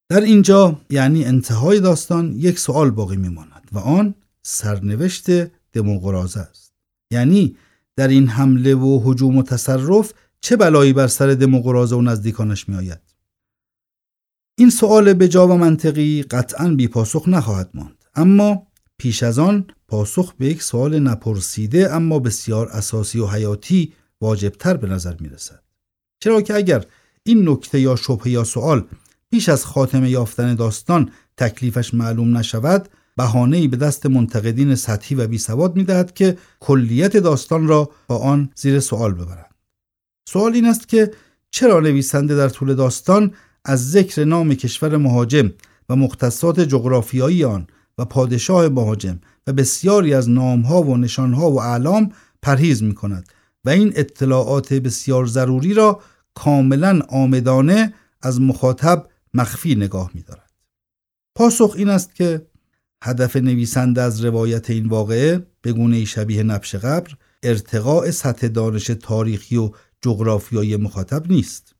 در اینجا یعنی انتهای داستان یک سوال باقی میماند و آن سرنوشت دموقراضه است. یعنی در این حمله و هجوم و تصرف چه بلایی بر سر دموقراضه و نزدیکانش می آید؟ این سوال بجا و منطقی قطعاً بی پاسخ نخواهد ماند، اما پیش از آن پاسخ به یک سوال نپرسیده اما بسیار اساسی و حیاتی واجبتر به نظر می رسد. چرا که اگر این نکته یا شبهه یا سوال پیش از خاتمه یافتن داستان تکلیفش معلوم نشود، بهانه‌ای به دست منتقدین سطحی و بیسواد می‌دهد که کلیت داستان را با آن زیر سوال ببرند. سوال این است که چرا نویسنده در طول داستان از ذکر نام کشور مهاجم و مختصات جغرافیایی آن و پادشاه مهاجم و بسیاری از نام‌ها و نشان‌ها و اعلام پرهیز می‌کند و این اطلاعات بسیار ضروری را کاملاً عامدانه از مخاطب مخفی نگاه می‌دارد. پاسخ این است که هدف نویسنده از روایت این واقعه به گونه‌ای شبیه نبش قبر ارتقاء سطح دانش تاریخی و جغرافیایی مخاطب نیست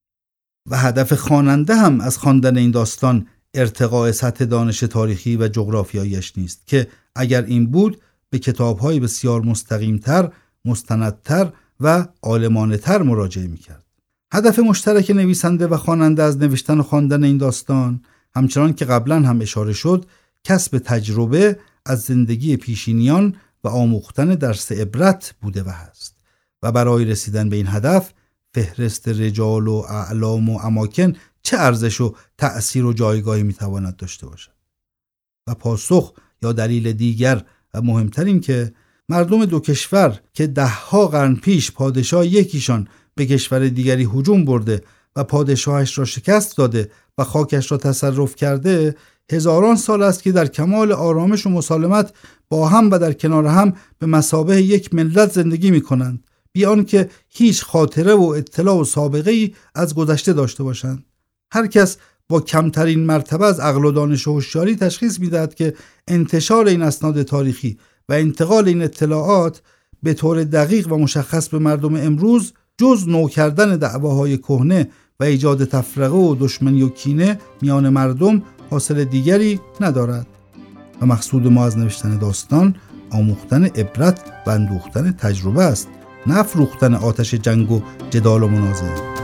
و هدف خواننده هم از خواندن این داستان ارتقاء سطح دانش تاریخی و جغرافیایش نیست که اگر این بود به کتاب‌های بسیار مستقیم‌تر، مستندتر و عالمانه‌تر مراجعه می‌کرد. هدف مشترک نویسنده و خواننده از نوشتن و خواندن این داستان همچنان که قبلا هم اشاره شد کسب تجربه از زندگی پیشینیان و آموختن درس عبرت بوده و هست و برای رسیدن به این هدف فهرست رجال و اعلام و اماکن چه ارزش و تأثیر و جایگاهی میتواند داشته باشد. و پاسخ یا دلیل دیگر و مهمتر این که مردم دو کشور که 10 قرن پیش پادشاه یکیشان به کشور دیگری هجوم برده و پادشاهش را شکست داده و خاکش را تصرف کرده، هزاران سال است که در کمال آرامش و مسالمت با هم و در کنار هم به مثابه یک ملت زندگی می کنند، بی آنکه هیچ خاطره و اطلاع و سابقه‌ای از گذشته داشته باشند. هر کس با کمترین مرتبه از عقل و دانش و هوشیاری تشخیص می‌دهد که انتشار این اسناد تاریخی و انتقال این اطلاعات به طور دقیق و مشخص به مردم امروز جز نو کردن دعواهای کهنه و ایجاد تفرقه و دشمنی و کینه میان مردم حاصل دیگری ندارد و مقصود ما از نوشتن داستان آموختن عبرت و اندوختن تجربه است، نه افروختن آتش جنگ و جدال و منازعه.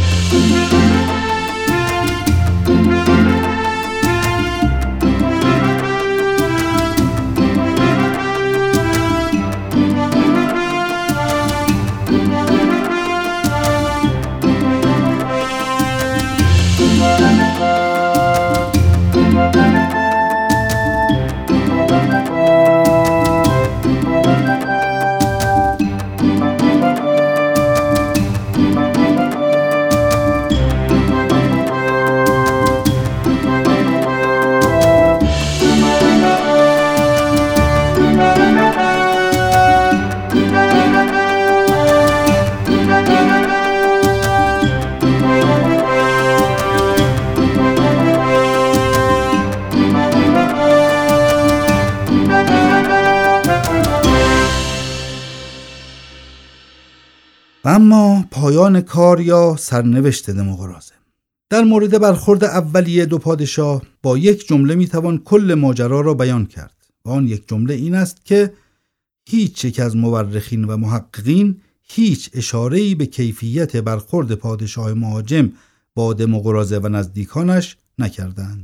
و اما پایان کار یا سرنوشت دموقراضه. در مورد برخورد اولیه دو پادشاه با یک جمله میتوان کل ماجرا را بیان کرد و آن یک جمله این است که هیچ یک از مورخین و محققین هیچ اشاره‌ای به کیفیت برخورد پادشاه مهاجم با دموقراضه و نزدیکانش نکردند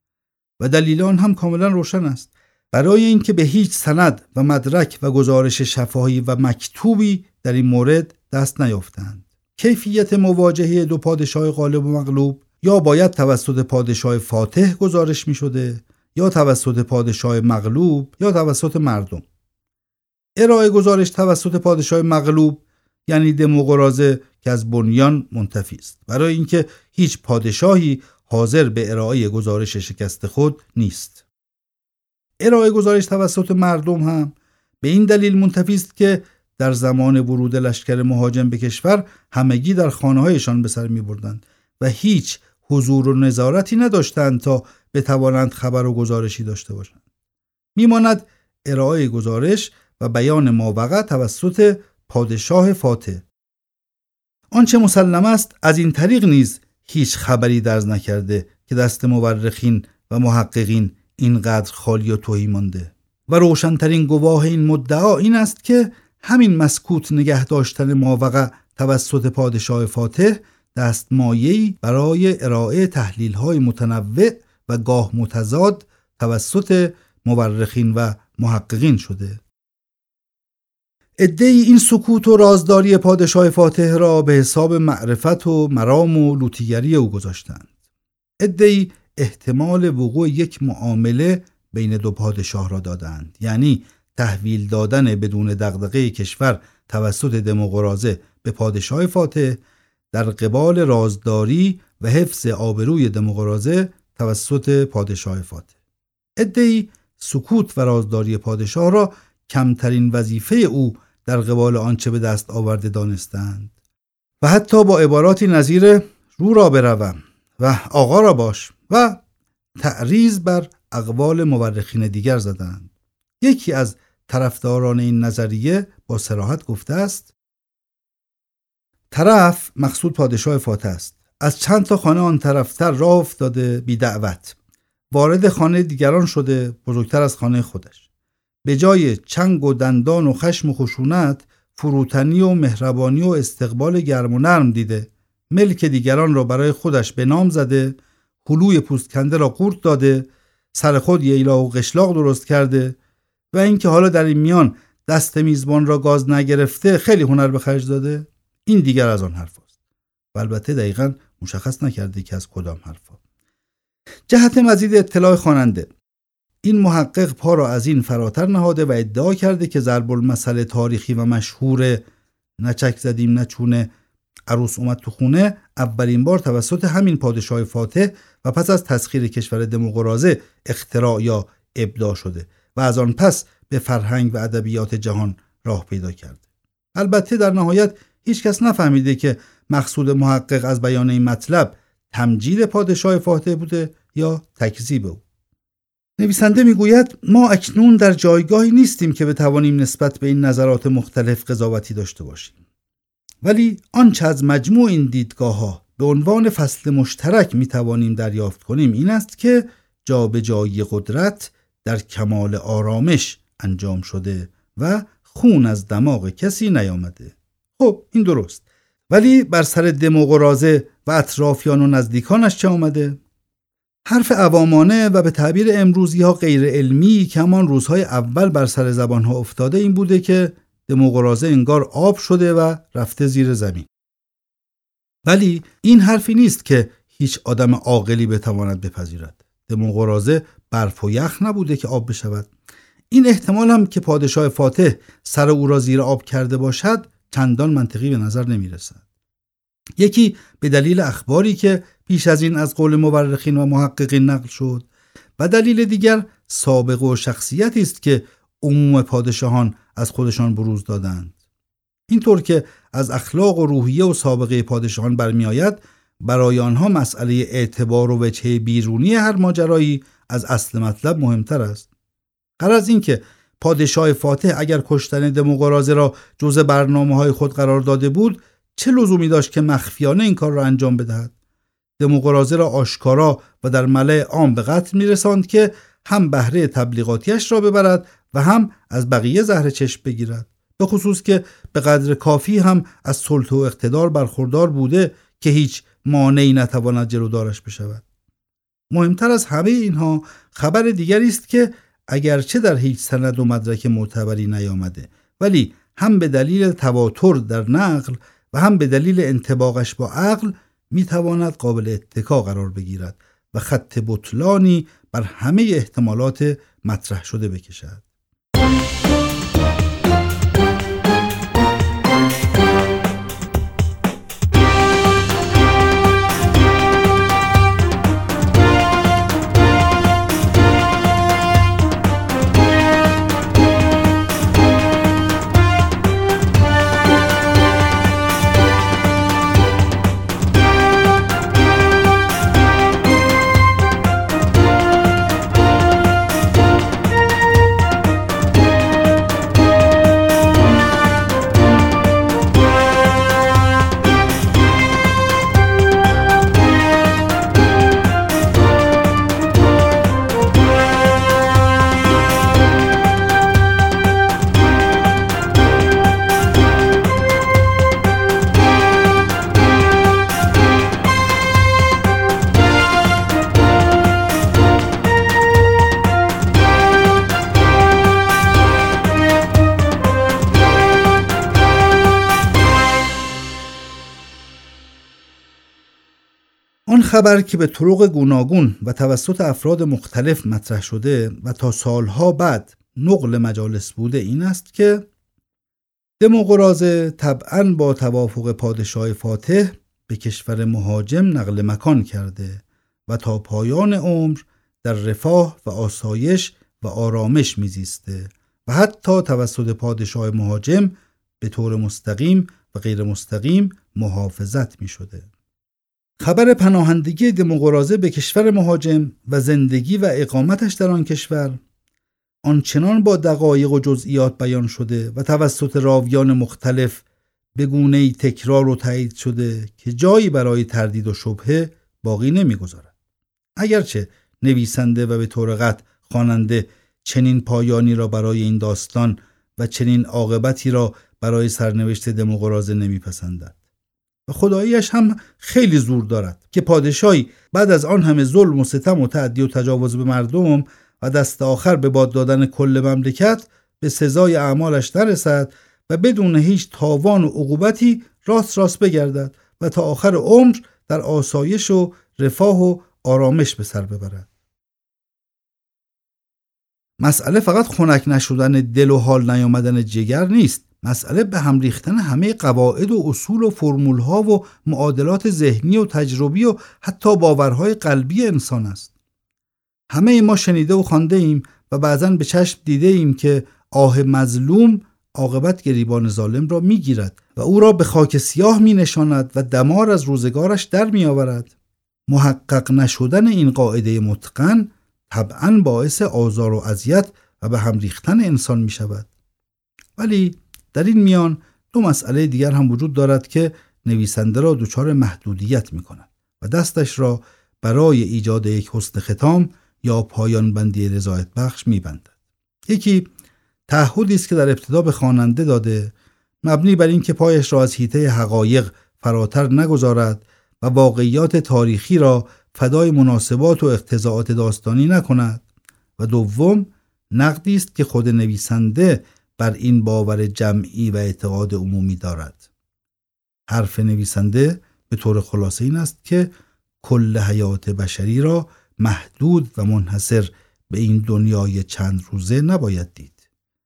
و دلیل آن هم کاملا روشن است. برای اینکه به هیچ سند و مدرک و گزارش شفاهی و مکتوبی در این مورد دست نیافتند. کیفیت مواجهه دو پادشاه غالب و مغلوب یا باید توسط پادشاه فاتح گزارش می شده یا توسط پادشاه مغلوب یا توسط مردم. ارائه گزارش توسط پادشاه مغلوب یعنی دموقراضه که از بنیان منتفی است، برای اینکه هیچ پادشاهی حاضر به ارائه گزارش شکست خود نیست. ارائه گزارش توسط مردم هم به این دلیل منتفی است که در زمان ورود لشکر مهاجم به کشور همگی در خانه‌هایشان به سر می‌بردند و هیچ حضور و نظارتی نداشتند تا بتوانند خبر و گزارشی داشته باشند. میماند ارائه گزارش و بیان ماوقع توسط پادشاه فاتح. آنچه مسلم است از این طریق نیز هیچ خبری درز نکرده که که دست مورخین و محققین اینقدر خالی و تهی مانده. و روشن‌ترین گواه این مدعا این است که همین مسکوت نگه داشتن ماوقع توسط پادشاه فاتح دستمایه‌ای برای ارائه تحلیل‌های متنوع و گاه متضاد توسط مورخین و محققین شده. عده‌ای این سکوت و رازداری پادشاه فاتح را به حساب معرفت و مرام و لوطیگری او گذاشتند. عده‌ای احتمال وقوع یک معامله بین دو پادشاه را دادند، یعنی تحویل دادن بدون دغدغه کشور توسط دموقراطه به پادشاه فاتح در قبال رازداری و حفظ آبروی دموقراطه توسط پادشاه فاتح. عده‌ای سکوت و رازداری پادشاه را کمترین وظیفه او در قبال آنچه به دست آورده دانستند و حتی با عباراتی نظیر رو را بروم و آقا را باش و تعریض بر اقوال مورخین دیگر زدند. یکی از طرفداران این نظریه با صراحت گفته است: طرف، مقصود پادشاه فاتح است، از چند تا خانه آن طرفتر راه افتاده بی دعوت، وارد خانه دیگران شده بزرگتر از خانه خودش. به جای چنگ و دندان و خشم و خشونت فروتنی و مهربانی و استقبال گرم و نرم دیده. ملک دیگران را برای خودش به نام زده، هلوی پوست کنده را قورت داده، سر خود ییلا و قشلاق درست کرده و اینکه حالا در این میان دست میزبان را گاز نگرفته خیلی هنر به خرج داده. این دیگر از آن حرف است. و البته دقیقاً مشخص نکرده که از کدام حرفا. جهت مزید اطلاع خواننده، این محقق پا را از این فراتر نهاده و ادعا کرده که ضرب المثل تاریخی و مشهور نچک زدیم نچونه عروس اومد تو خونه اولین بار توسط همین پادشاه فاتح و پس از تسخیر کشور دموقراطه اختراع یا ابداع شده و از آن پس به فرهنگ و ادبیات جهان راه پیدا کرده. البته در نهایت هیچ کس نفهمیده که مقصود محقق از بیان این مطلب تمجید پادشاه فاتح بوده یا تکذیب او. نویسنده میگوید ما اکنون در جایگاهی نیستیم که بتوانیم نسبت به این نظرات مختلف قضاوتی داشته باشیم. ولی آنچه از مجموع این دیدگاه‌ها به عنوان فصل مشترک میتوانیم دریافت کنیم این است که جابجایی قدرت در کمال آرامش انجام شده و خون از دماغ کسی نیامده. خب این درست، ولی بر سر دموقراطه و اطرافیان و نزدیکانش چه آمده؟ حرف عوامانه و به تعبیر امروزی ها غیر علمی که همان روزهای اول بر سر زبان ها افتاده این بوده که دموقراطه انگار آب شده و رفته زیر زمین. ولی این حرفی نیست که هیچ آدم عاقلی بتواند بپذیرد. دموقراطه برف و یخ نبوده که آب بشود. این احتمال هم که پادشاه فاتح سر او را زیر آب کرده باشد چندان منطقی به نظر نمی رسد. یکی به دلیل اخباری که پیش از این از قول مورخین و محققین نقل شد و دلیل دیگر سابقه و شخصیتی است که عموم پادشاهان از خودشان بروز دادند. اینطور که از اخلاق و روحیه و سابقه پادشاهان برمی آید برای آنها مسئله اعتبار و وجه بیرونی هر ماجرایی از اصل مطلب مهمتر است. غرض این که پادشاه فاتح اگر کشتن دموقراطه را جزء برنامه‌های خود قرار داده بود چه لزومی داشت که مخفیانه این کار را انجام بدهد؟ دموقراطه را آشکارا و در ملأ عام به قتل می‌رساند که هم بهره تبلیغاتیش را ببرد و هم از بقیه زهر چشم بگیرد، به خصوص که به قدر کافی هم از سلطه و اقتدار برخوردار بوده که هیچ مانعی نتواند جلودارش بشود. مهمتر از همه اینها خبر دیگری است که اگرچه در هیچ سند و مدرک معتبری نیامده ولی هم به دلیل تواتر در نقل و هم به دلیل انطباقش با عقل میتواند قابل اتکا قرار بگیرد و خط بطلانی بر همه احتمالات مطرح شده بکشد. خبر که به طرق گوناگون و توسط افراد مختلف مطرح شده و تا سالها بعد نقل مجالس بوده این است که دموقراطه طبعاً با توافق پادشاه فاتح به کشور مهاجم نقل مکان کرده و تا پایان عمر در رفاه و آسایش و آرامش میزیسته و حتی توسط پادشاه مهاجم به طور مستقیم و غیر مستقیم محافظت می شده. خبر پناهندگی دموقراطه به کشور مهاجم و زندگی و اقامتش در آن کشور آنچنان با دقایق و جزئیات بیان شده و توسط راویان مختلف به گونه‌ای تکرار و تایید شده که جایی برای تردید و شبهه باقی نمی‌گذارد. اگرچه نویسنده و به طور قطع خواننده چنین پایانی را برای این داستان و چنین عاقبتی را برای سرنوشت دموقراطه نمیپسندد و خداییش هم خیلی زور دارد که پادشاهی بعد از آن همه ظلم و ستم و تعدی و تجاوز به مردم و دست آخر به باد دادن کل مملکت به سزای اعمالش نرسد و بدون هیچ تاوان و عقوبتی راست بگردد و تا آخر عمر در آسایش و رفاه و آرامش به سر ببرد. مسئله فقط خنک نشدن دل و حال نیامدن جگر نیست. مسئله به هم ریختن همه قواعد و اصول و فرمول‌ها و معادلات ذهنی و تجربی و حتی باورهای قلبی انسان است. همه ما شنیده و خوانده ایم و بعضاً به چشم دیده ایم که آه مظلوم عاقبت گریبان ظالم را میگیرد و او را به خاک سیاه می نشاند و دمار از روزگارش در می آورد. محقق نشدن این قاعده متقن طبعاً باعث آزار و اذیت و به هم ریختن انسان می شود. ولی در این میان دو مسئله دیگر هم وجود دارد که نویسنده را دچار محدودیت می کند و دستش را برای ایجاد یک حسن ختام یا پایان بندی رضایت بخش می بندد. یکی تعهدی است که در ابتدا به خواننده داده، مبنی بر این که پایش را از حیطه حقایق فراتر نگذارد و واقعیات تاریخی را فدای مناسبات و اقتضاعات داستانی نکند، و دوم نقدی است که خود نویسنده بر این باور جمعی و اعتقاد عمومی دارد. حرف نویسنده به طور خلاصه این است که کل حیات بشری را محدود و منحصر به این دنیای چند روزه نباید دید.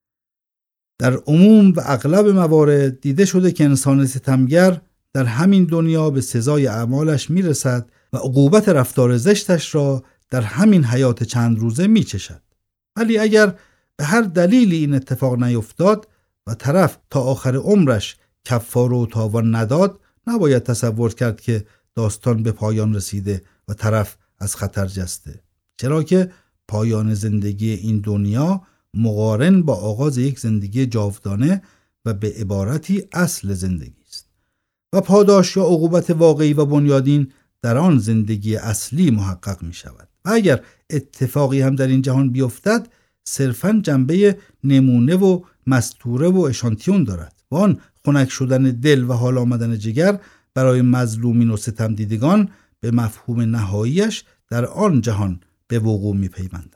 در عموم و اغلب موارد دیده شده که انسان ستمگر در همین دنیا به سزای اعمالش میرسد و عقوبت رفتار زشتش را در همین حیات چند روزه میچشد. ولی اگر به هر دلیلی این اتفاق نیفتاد و طرف تا آخر عمرش کفاره و تاوان نداد، نباید تصور کرد که داستان به پایان رسیده و طرف از خطر جسته، چرا که پایان زندگی این دنیا مقارن با آغاز یک زندگی جاودانه و به عبارتی اصل زندگی است و پاداش یا عقوبت واقعی و بنیادین در آن زندگی اصلی محقق می شود. و اگر اتفاقی هم در این جهان بیفتد، صرفاً جنبه نمونه و مستوره و اشانتیون دارد و آن خنک شدن دل و حال آمدن جگر برای مظلومین و ستم دیدگان به مفهوم نهاییش در آن جهان به وقوع می پیوندد.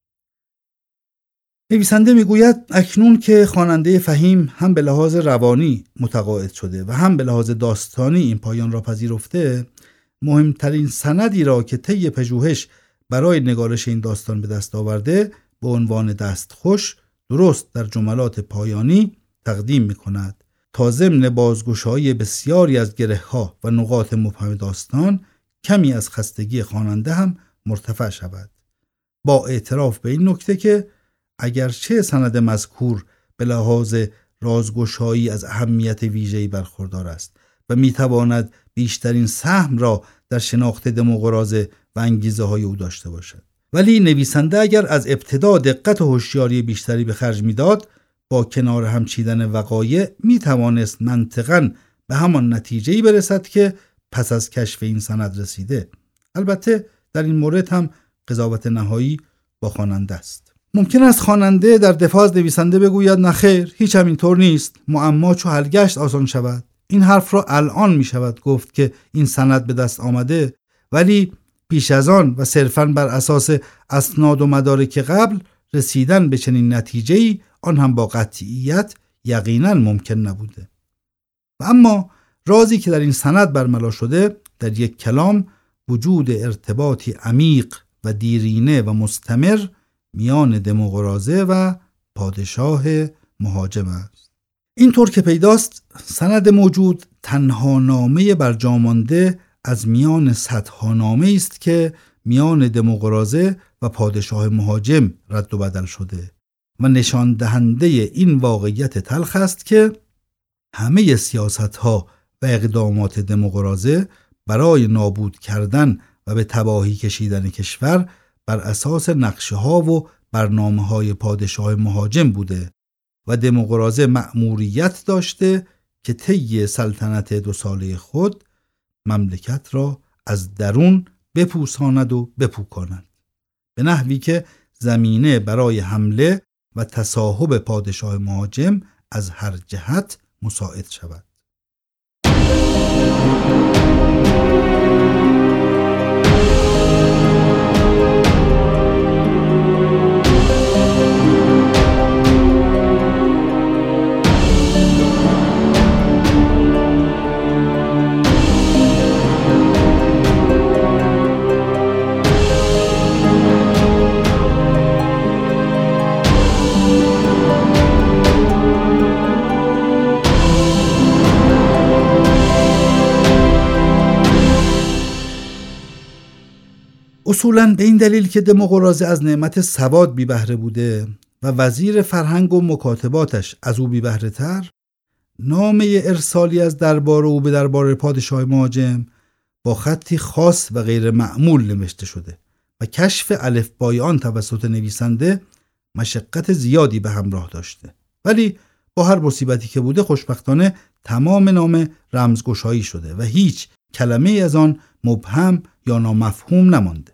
نویسنده میگوید اکنون که خواننده فهیم هم به لحاظ روانی متقاعد شده و هم به لحاظ داستانی این پایان را پذیرفته، مهمترین سندی را که طی پژوهش برای نگارش این داستان به دست آورده به عنوان دستخوش درست در جملات پایانی تقدیم می‌کند تا ضمن بازگشایی بسیاری از گره‌ها و نقاط مبهم داستان کمی از خستگی خواننده هم مرتفع شود، با اعتراف به این نکته که اگرچه سند مذکور به لحاظ رازگشایی از اهمیت ویژه‌ای برخوردار است و میتواند بیشترین سهم را در شناخت دموقراطه و انگیزه‌های او داشته باشد، ولی نویسنده اگر از ابتدا دقت و هوشیاری بیشتری به خرج میداد، با کنار هم چیدن وقایع میتوانست منطقاً به همان نتیجه‌ای برسد که پس از کشف این سند رسیده. البته در این مورد هم قضاوت نهایی با خواننده است. ممکن است خواننده در دفاع از نویسنده بگوید نخیر، هیچ همینطور نیست، معما چو حل گشت آسان شود. این حرف را الان می شود گفت که این سند به دست آمده، ولی پیش از آن و صرفاً بر اساس اسناد و مدارک قبل رسیدن به چنین نتیجه‌ای، آن هم با قطعیت، یقیناً ممکن نبوده. و اما رازی که در این سند برملا شده در یک کلام وجود ارتباطی عمیق و دیرینه و مستمر میان دموقراضه و پادشاه مهاجم است. اینطور که پیداست سند موجود تنها نامه برجامانده از میان صدها نامه است که میان دموقراضه و پادشاه مهاجم رد و بدل شده و نشان دهنده این واقعیت تلخ است که همه سیاست‌ها و اقدامات دموقراضه برای نابود کردن و به تباهی کشیدن کشور بر اساس نقشه‌ها و برنامه‌های پادشاه مهاجم بوده و دموقراضه مأموریت داشته که طی سلطنت 2 ساله خود مملکت را از درون بپوساند و بپوکاند، به نحوی که زمینه برای حمله و تصاحب پادشاه مهاجم از هر جهت مساعد شود. اصولاً به این دلیل که دموقراضه از نعمت سواد بی بهره بوده و وزیر فرهنگ و مکاتباتش از او بی بهره تر، نامه ارسالی از دربار او به دربار پادشاه مهاجم با خطی خاص و غیر معمول نوشته شده و کشف الفبای آن توسط نویسنده مشقت زیادی به همراه داشته. ولی با هر مصیبتی که بوده خوشبختانه تمام نامه رمزگشایی شده و هیچ کلمه از آن مبهم یا نامفهوم نمانده.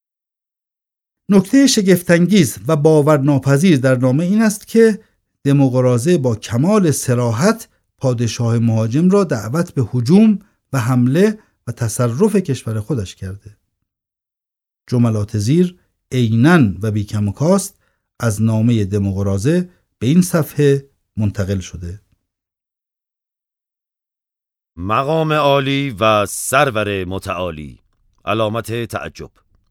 نکته شگفت‌انگیز و باورناپذیر در نامه این است که دموقراضه با کمال صراحت پادشاه مهاجم را دعوت به هجوم و حمله و تصرف کشور خودش کرده. جملات زیر عیناً و بی کم و کاست از نامه دموقراضه به این صفحه منتقل شده. مقام عالی و سرور متعالی، علامت تعجب.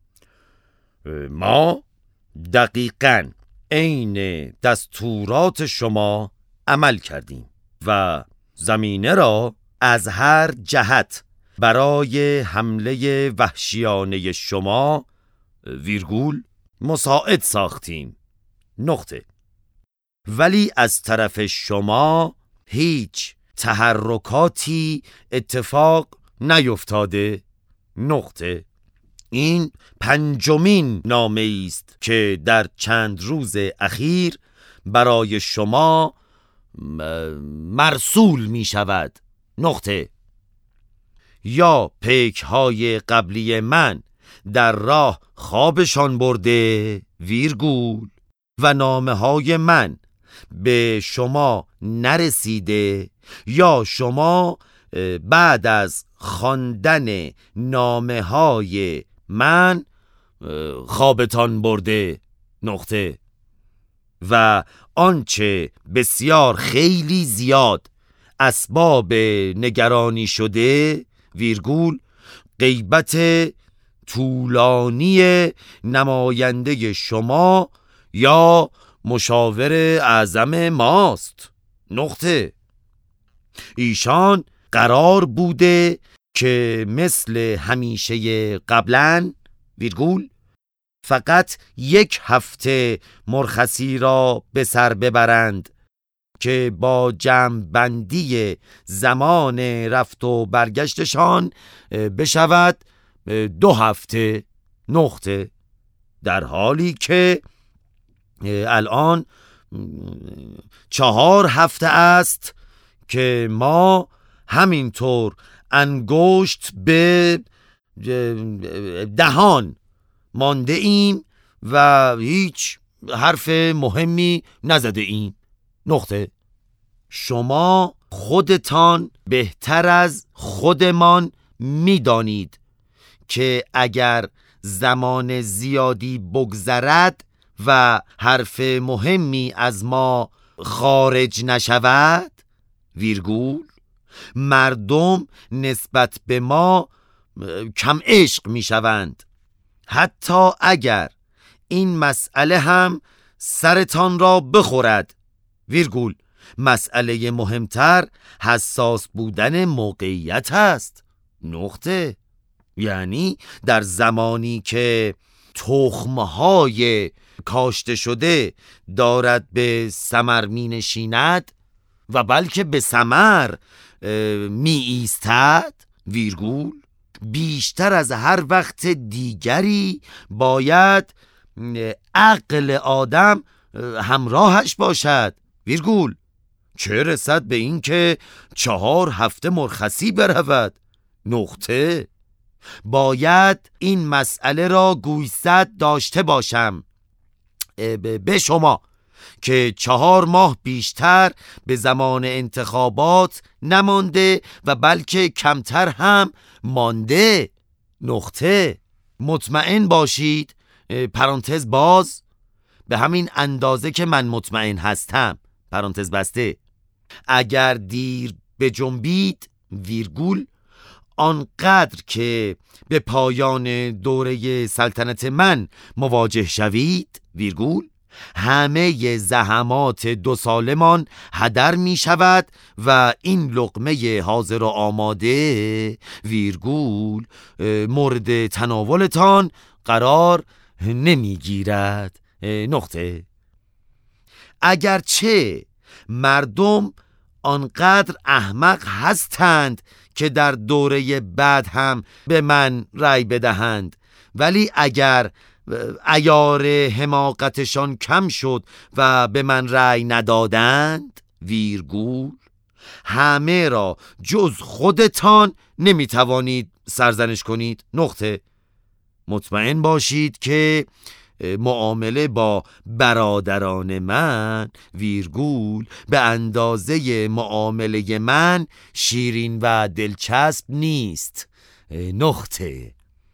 ما دقیقاً عین دستورات شما عمل کردیم و زمینه را از هر جهت برای حمله وحشیانه شما ویرگول مساعد ساختیم. نقطه. ولی از طرف شما هیچ تحرکاتی اتفاق نیفتاده. نقطه. این 5مین نامه است که در چند روز اخیر برای شما مرسول می شود. نقطه. یا پیک های قبلی من در راه خوابشان برده ویرگول و نامه های من به شما نرسیده، یا شما بعد از خواندن نامه های من خوابتان برده. نقطه. و آنچه بسیار خیلی زیاد اسباب نگرانی شده ویرگول غیبت طولانی نماینده شما یا مشاور اعظم ماست. نقطه. ایشان قرار بوده که مثل همیشه قبلا ویرگول فقط 1 هفته مرخصی را به سر ببرند که با جمع‌بندی زمان رفت و برگشتشان بشود 2 هفته. نقطه. در حالی که الان 4 هفته است که ما همینطور انگشت به دهان مانده ایم و هیچ حرف مهمی نزده ایم. نقطه. شما خودتان بهتر از خودمان میدانید که اگر زمان زیادی بگذرد و حرف مهمی از ما خارج نشود ویرگول مردم نسبت به ما کم عشق می شوند. حتی اگر این مسئله هم سرتان را بخورد ویرگول، مسئله مهمتر حساس بودن موقعیت است. نقطه. یعنی در زمانی که تخمهای کاشته شده دارد به ثمر می نشیند و بلکه به ثمر می ایستد ویرگول، بیشتر از هر وقت دیگری باید عقل آدم همراهش باشد ویرگول، چه رسد به این که 4 هفته مرخصی برود. نقطه. باید این مسئله را گوشزد داشته باشم به شما که 4 ماه بیشتر به زمان انتخابات نمانده و بلکه کمتر هم مانده. نقطه. مطمئن باشید پرانتز باز، به همین اندازه که من مطمئن هستم پرانتز بسته، اگر دیر بجنبید ویرگول، آنقدر که به پایان دوره سلطنت من مواجه شوید ویرگول، همه زحمات 2 سالمان هدر می شود و این لقمه حاضر و آماده ویرگول مورد تناولتان قرار نمی گیرد. نقطه. اگرچه مردم آنقدر احمق هستند که در دوره بعد هم به من رأی بدهند، ولی اگر عیار حماقتشان کم شد و به من رأی ندادند ویرگول، همه را جز خودتان نمیتوانید سرزنش کنید. نقطه. مطمئن باشید که معامله با برادران من ویرگول به اندازه معامله من شیرین و دلچسب نیست. نقطه.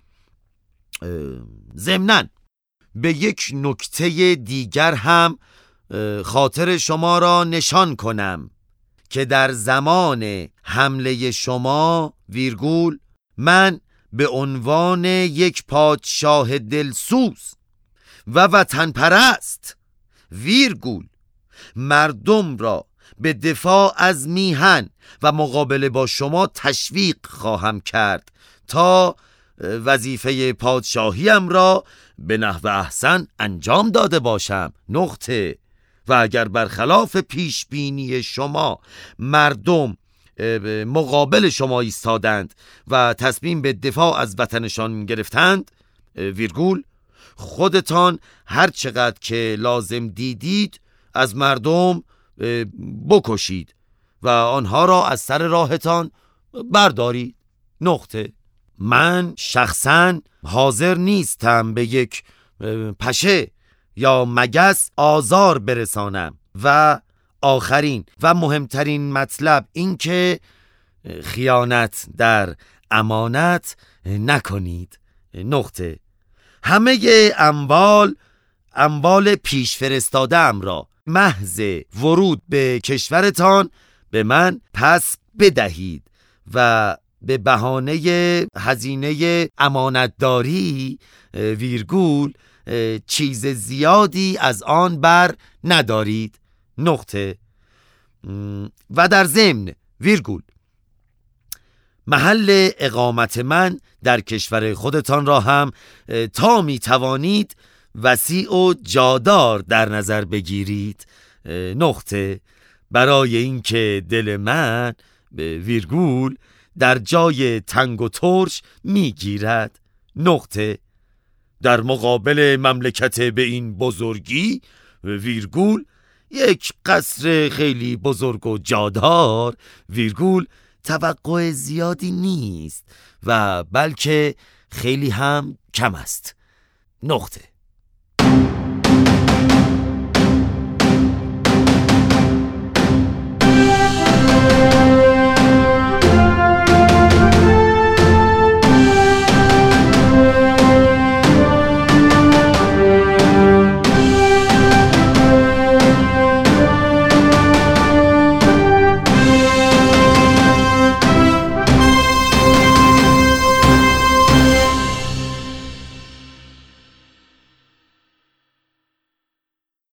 ضمناً به یک نکته دیگر هم خاطر شما را نشان کنم که در زمان حمله شما ویرگول، من به عنوان یک پادشاه دلسوز و وطن پرست ویرگول مردم را به دفاع از میهن و مقابله با شما تشویق خواهم کرد تا وظیفه پادشاهیم را به نحو احسن انجام داده باشم. نقطه. و اگر برخلاف پیش بینی شما مردم مقابل شما ایستادند و تصمیم به دفاع از وطنشان گرفتند ویرگول، خودتان هر چقدر که لازم دیدید از مردم بکشید و آنها را از سر راهتان بردارید. نقطه. من شخصاً حاضر نیستم به یک پشه یا مگس آزار برسانم. و آخرین و مهمترین مطلب این که خیانت در امانت نکنید. نقطه. همه اموال پیش فرستاده‌ام را محض ورود به کشورتان به من پس بدهید و به بهانه هزینه امانتداری ویرگول چیز زیادی از آن بر ندارید. نقطه. و در ضمن ویرگول، محل اقامت من در کشور خودتان را هم تا می توانید وسیع و جادار در نظر بگیرید. نقطه. برای اینکه دل من ویرگول در جای تنگ و ترش می گیرد. نقطه. در مقابل مملکت به این بزرگی ویرگول، یک قصر خیلی بزرگ و جادار ویرگول توقع زیادی نیست و بلکه خیلی هم کم است. نقطه.